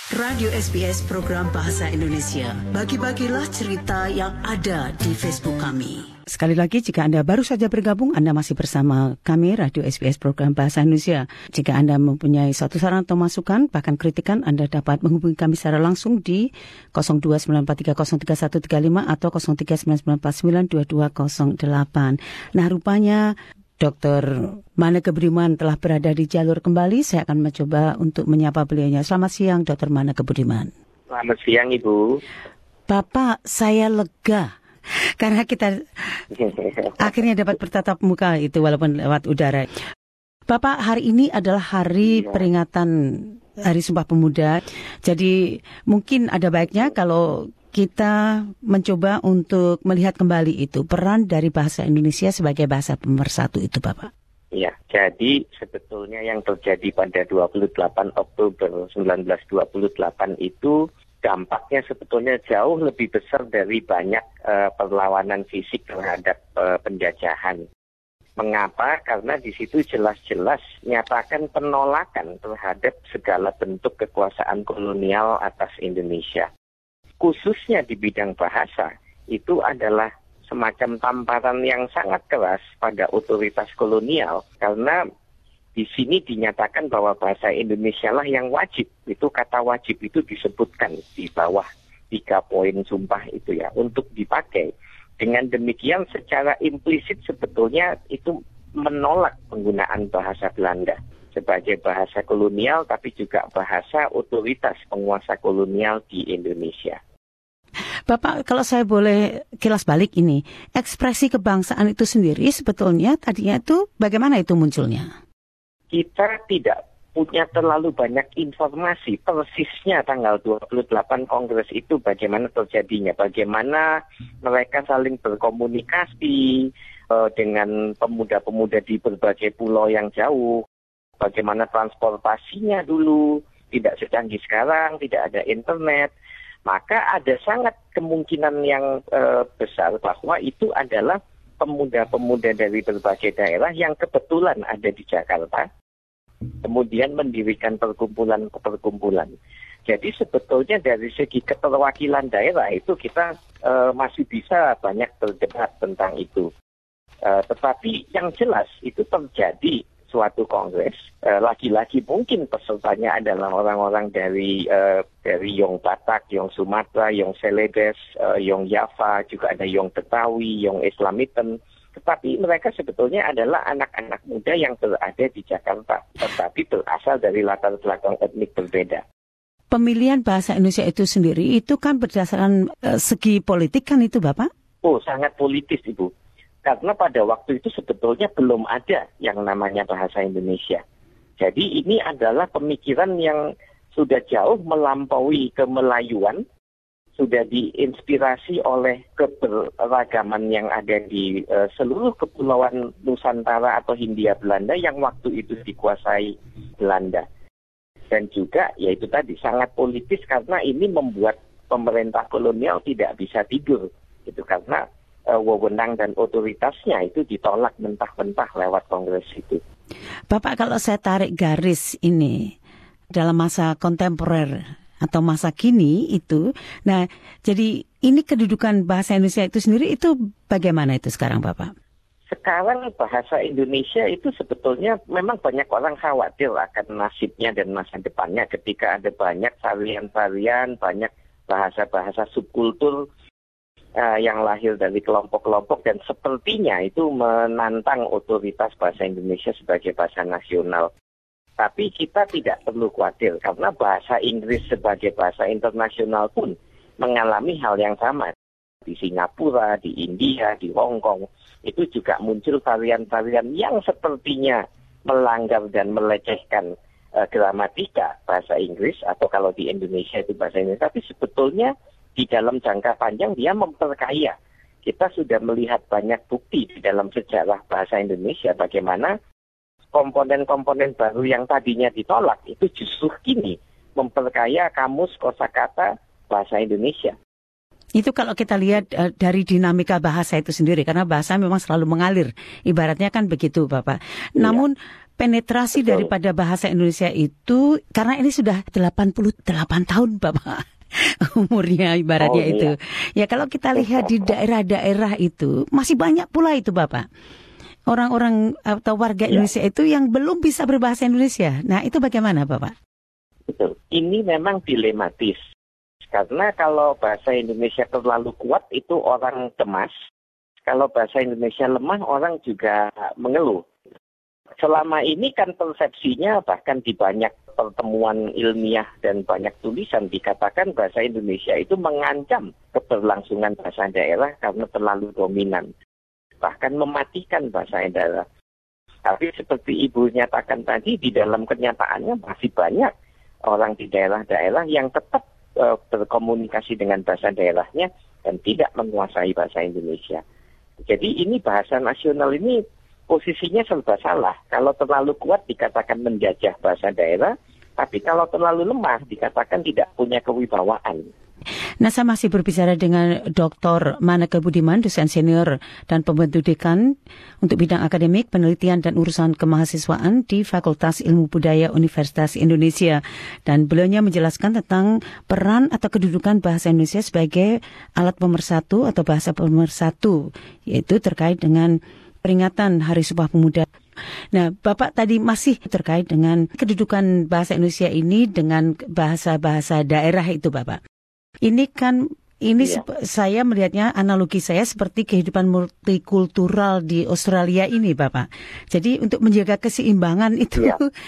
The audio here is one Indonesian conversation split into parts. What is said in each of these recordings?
Radio SBS program Bahasa Indonesia. Bagi-bagilah cerita yang ada di Facebook kami. Sekali lagi, jika Anda baru saja bergabung, Anda masih bersama kami, Radio SBS program Bahasa Indonesia. Jika Anda mempunyai suatu saran atau masukan, bahkan kritikan, Anda dapat menghubungi kami secara langsung di 0293033135 atau 0399492208. Nah, rupanya Dr. Maneke Budiman telah berada di jalur kembali. Saya akan mencoba untuk menyapa beliaunya. Selamat siang, Dr. Maneke Budiman. Selamat siang, Ibu. Bapak, saya lega karena kita akhirnya dapat bertatap muka itu walaupun lewat udara. Bapak, hari ini adalah hari peringatan Hari Sumpah Pemuda. Jadi mungkin ada baiknya kalau kita mencoba untuk melihat kembali itu peran dari bahasa Indonesia sebagai bahasa pemersatu itu, Bapak. Ya, jadi sebetulnya yang terjadi pada 28 Oktober 1928 itu dampaknya sebetulnya jauh lebih besar dari banyak perlawanan fisik terhadap penjajahan. Mengapa? Karena di situ jelas-jelas nyatakan penolakan terhadap segala bentuk kekuasaan kolonial atas Indonesia. Khususnya di bidang bahasa, itu adalah semacam tamparan yang sangat keras pada otoritas kolonial. Karena di sini dinyatakan bahwa bahasa Indonesia lah yang wajib. Itu kata wajib itu disebutkan di bawah 3 poin sumpah itu ya, untuk dipakai. Dengan demikian secara implisit sebetulnya itu menolak penggunaan bahasa Belanda sebagai bahasa kolonial, tapi juga bahasa otoritas penguasa kolonial di Indonesia. Bapak, kalau saya boleh kilas balik ini, ekspresi kebangsaan itu sendiri sebetulnya tadinya itu bagaimana itu munculnya? Kita tidak punya terlalu banyak informasi persisnya tanggal 28 Kongres itu bagaimana terjadinya, bagaimana mereka saling berkomunikasi dengan pemuda-pemuda di berbagai pulau yang jauh. Bagaimana transportasinya dulu, tidak secanggih sekarang, tidak ada internet. Maka ada sangat kemungkinan yang besar bahwa itu adalah pemuda-pemuda dari berbagai daerah yang kebetulan ada di Jakarta, kemudian mendirikan perkumpulan-perkumpulan. Jadi sebetulnya dari segi keterwakilan daerah itu kita masih bisa banyak berdebat tentang itu. Tetapi yang jelas itu terjadi suatu kongres, lagi-lagi mungkin pesertanya adalah orang-orang dari Yong Batak, Yong Sumatera, Yong Celebes, Yong Java, juga ada Yong Betawi, Yong Islamiten. Tetapi mereka sebetulnya adalah anak-anak muda yang berada di Jakarta, tetapi berasal dari latar belakang etnik berbeda. Pemilihan bahasa Indonesia itu sendiri itu kan berdasarkan segi politik kan itu, Bapak? Oh, sangat politis, Ibu. Karena pada waktu itu sebetulnya belum ada yang namanya bahasa Indonesia. Jadi ini adalah pemikiran yang sudah jauh melampaui kemelayuan, sudah diinspirasi oleh keberagaman yang ada di seluruh kepulauan Nusantara atau Hindia Belanda yang waktu itu dikuasai Belanda. Dan juga yaitu tadi sangat politis karena ini membuat pemerintah kolonial tidak bisa tidur. Itu karena wewenang dan otoritasnya itu ditolak mentah-mentah lewat kongres itu. Bapak, kalau saya tarik garis ini dalam masa kontemporer atau masa kini itu, nah jadi ini kedudukan bahasa Indonesia itu sendiri itu bagaimana itu sekarang, Bapak? Sekarang bahasa Indonesia itu sebetulnya memang banyak orang khawatir akan nasibnya dan masa depannya ketika ada banyak varian-varian, banyak bahasa-bahasa subkultur yang lahir dari kelompok-kelompok dan sepertinya itu menantang otoritas bahasa Indonesia sebagai bahasa nasional. Tapi kita tidak perlu khawatir karena bahasa Inggris sebagai bahasa internasional pun mengalami hal yang sama. Di Singapura, di India, di Hong Kong, itu juga muncul varian-varian yang sepertinya melanggar dan melecehkan gramatika bahasa Inggris atau kalau di Indonesia itu bahasa Inggris. Tapi sebetulnya di dalam jangka panjang dia memperkaya. Kita sudah melihat banyak bukti di dalam sejarah bahasa Indonesia bagaimana komponen-komponen baru yang tadinya ditolak itu justru kini memperkaya kamus kosakata bahasa Indonesia. Itu kalau kita lihat dari dinamika bahasa itu sendiri, karena bahasa memang selalu mengalir. Ibaratnya kan begitu, Bapak. Namun penetrasi Betul. daripada bahasa Indonesia itu, karena ini sudah 88 tahun Bapak umurnya ibaratnya Oh, iya. itu. Ya kalau kita lihat di daerah-daerah itu, masih banyak pula itu Bapak. Orang-orang atau warga Indonesia itu yang belum bisa berbahasa Indonesia. Nah itu bagaimana Bapak? Betul. Ini memang dilematis. Karena kalau bahasa Indonesia terlalu kuat itu orang cemas. Kalau bahasa Indonesia lemah orang juga mengeluh. Selama ini kan persepsinya bahkan di banyak pertemuan ilmiah dan banyak tulisan dikatakan bahasa Indonesia itu mengancam keberlangsungan bahasa daerah karena terlalu dominan. Bahkan mematikan bahasa daerah. Tapi seperti Ibu nyatakan tadi, di dalam kenyataannya masih banyak orang di daerah-daerah yang tetap berkomunikasi dengan bahasa daerahnya dan tidak menguasai bahasa Indonesia. Jadi ini bahasa nasional ini posisinya serba salah. Kalau terlalu kuat dikatakan menjajah bahasa daerah, tapi kalau terlalu lemah dikatakan tidak punya kewibawaan. Nah, saya masih berbicara dengan Dr. Maneke Budiman, dosen senior dan pembantu dekan untuk bidang akademik, penelitian dan urusan kemahasiswaan di Fakultas Ilmu Budaya Universitas Indonesia. Dan beliaunya menjelaskan tentang peran atau kedudukan bahasa Indonesia sebagai alat pemersatu atau bahasa pemersatu, yaitu terkait dengan peringatan Hari Sumpah Pemuda. Nah, Bapak tadi masih terkait dengan kedudukan bahasa Indonesia ini dengan bahasa-bahasa daerah itu, Bapak. Ini kan, saya melihatnya, analogi saya seperti kehidupan multikultural di Australia ini, Bapak. Jadi untuk menjaga keseimbangan itu,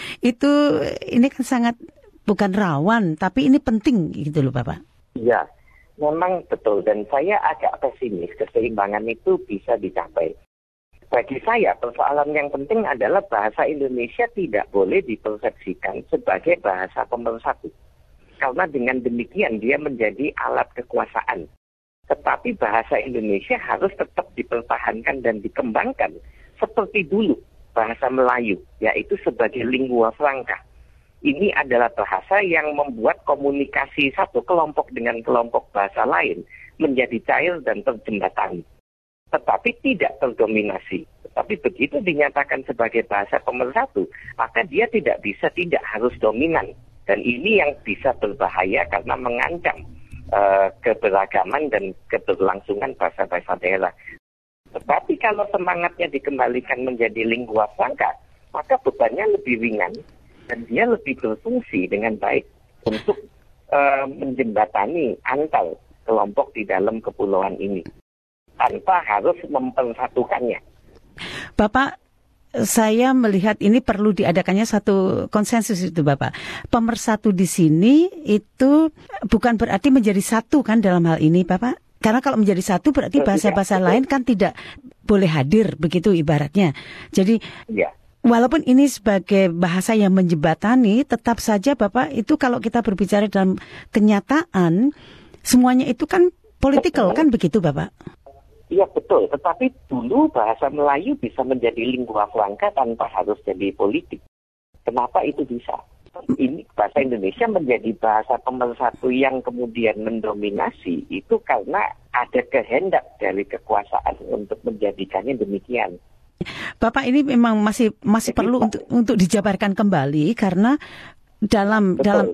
ini kan sangat bukan rawan, tapi ini penting gitu loh, Bapak. Iya, memang betul. Dan saya agak pesimis keseimbangan itu bisa dicapai. Bagi saya, persoalan yang penting adalah bahasa Indonesia tidak boleh dipersepsikan sebagai bahasa pemersatu. Karena dengan demikian dia menjadi alat kekuasaan. Tetapi bahasa Indonesia harus tetap dipertahankan dan dikembangkan seperti dulu bahasa Melayu, yaitu sebagai lingua franca. Ini adalah bahasa yang membuat komunikasi satu kelompok dengan kelompok bahasa lain menjadi cair dan terjembatani. Tetapi tidak terdominasi. Tetapi begitu dinyatakan sebagai bahasa pemersatu, maka dia tidak harus dominan. Dan ini yang bisa berbahaya karena mengancam keberagaman dan keberlangsungan bahasa-bahasa daerah. Tetapi kalau semangatnya dikembalikan menjadi lingua franca, maka bebannya lebih ringan dan dia lebih berfungsi dengan baik untuk menjembatani antar kelompok di dalam kepulauan ini tanpa harus mempersatukannya. Bapak, saya melihat ini perlu diadakannya satu konsensus itu, Bapak. Pemersatu di sini itu bukan berarti menjadi satu kan dalam hal ini, Bapak? Karena kalau menjadi satu berarti bahasa-bahasa lain kan tidak boleh hadir, begitu ibaratnya. Jadi walaupun ini sebagai bahasa yang menjembatani, tetap saja Bapak itu kalau kita berbicara dalam kenyataan, semuanya itu kan politikal kan begitu, Bapak? Iya betul, tetapi dulu bahasa Melayu bisa menjadi lingua franca tanpa harus jadi politik. Kenapa itu bisa? Ini bahasa Indonesia menjadi bahasa pemersatu yang kemudian mendominasi itu karena ada kehendak dari kekuasaan untuk menjadikannya demikian. Bapak, ini memang masih perlu untuk dijabarkan kembali karena dalam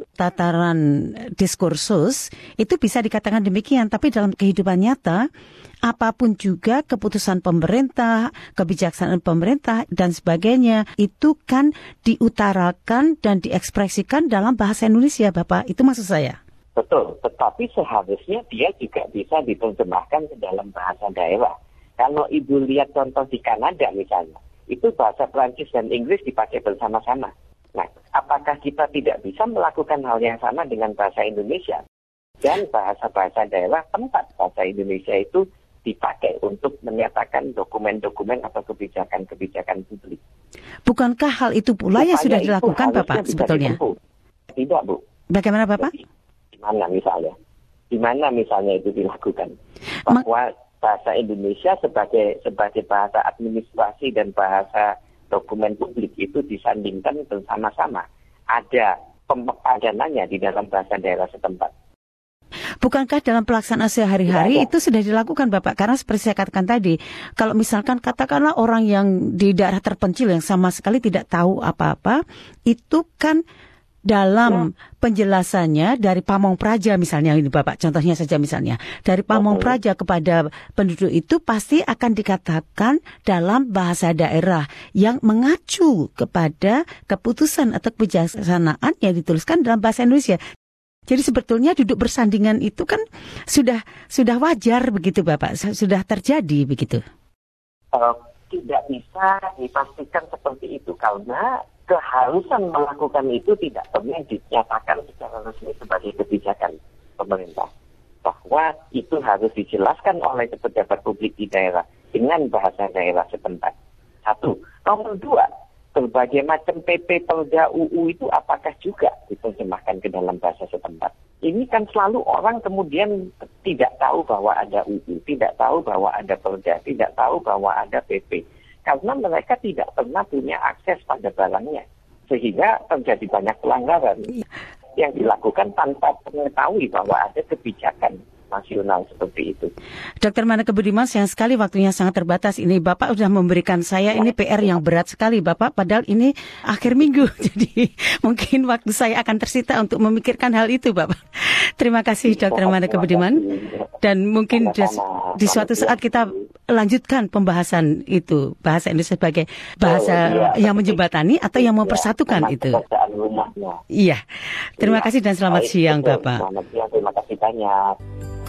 tataran diskursus itu bisa dikatakan demikian, tapi dalam kehidupan nyata apapun juga keputusan pemerintah, kebijaksanaan pemerintah dan sebagainya itu kan diutarakan dan diekspresikan dalam bahasa Indonesia, Bapak. Itu maksud saya. Betul, tetapi seharusnya dia juga bisa diterjemahkan ke dalam bahasa daerah. Kalau Ibu lihat contoh di Kanada misalnya, itu bahasa Prancis dan Inggris dipakai bersama-sama. Nah, apakah kita tidak bisa melakukan hal yang sama dengan bahasa Indonesia? Dan bahasa-bahasa daerah tempat bahasa Indonesia itu dipakai untuk menyatakan dokumen-dokumen atau kebijakan-kebijakan publik. Bukankah hal itu pula yang sudah dilakukan, Bapak, sebetulnya? Tidak, Bu. Bagaimana, Bapak? Di mana misalnya itu dilakukan? Bahwa bahasa Indonesia sebagai bahasa administrasi dan bahasa dokumen publik itu disandingkan bersama-sama. Ada pempadanannya di dalam bahasa daerah setempat. bukankah dalam pelaksanaan sehari-hari itu sudah dilakukan Bapak? Karena seperti saya katakan tadi, kalau misalkan katakanlah orang yang di daerah terpencil yang sama sekali tidak tahu apa-apa, itu kan dalam penjelasannya dari Pamong Praja misalnya ini Bapak, contohnya saja misalnya, dari Pamong Praja kepada penduduk itu pasti akan dikatakan dalam bahasa daerah yang mengacu kepada keputusan atau kebijaksanaan yang dituliskan dalam bahasa Indonesia. Jadi sebetulnya duduk bersandingan itu kan sudah wajar begitu Bapak, sudah terjadi begitu. Tidak bisa dipastikan seperti itu karena keharusan melakukan itu tidak pernah dinyatakan secara resmi sebagai kebijakan pemerintah. Bahwa itu harus dijelaskan oleh pejabat publik di daerah dengan bahasa daerah setempat. Satu. Nomor dua, berbagai macam PP, Perda, UU itu apakah juga diterjemahkan ke dalam bahasa setempat? Ini kan selalu orang kemudian tidak tahu bahwa ada UU, tidak tahu bahwa ada Perda, tidak tahu bahwa ada PP. Karena mereka tidak pernah punya akses pada barangnya. Sehingga terjadi banyak pelanggaran yang dilakukan tanpa mengetahui bahwa ada kebijakan nasional seperti itu. Dr. Manneke Budiman, sayang sekali waktunya sangat terbatas. Ini Bapak sudah memberikan saya ini PR yang berat sekali Bapak, padahal ini akhir minggu. Jadi mungkin waktu saya akan tersita untuk memikirkan hal itu Bapak. Terima kasih Dr. Manneke Budiman. Dan mungkin di suatu saat kita lanjutkan pembahasan itu, bahasa Indonesia sebagai bahasa yang menjembatani atau yang mempersatukan itu. Iya. Terima kasih dan selamat siang Bapak. Selamat siang, terima kasih banyak.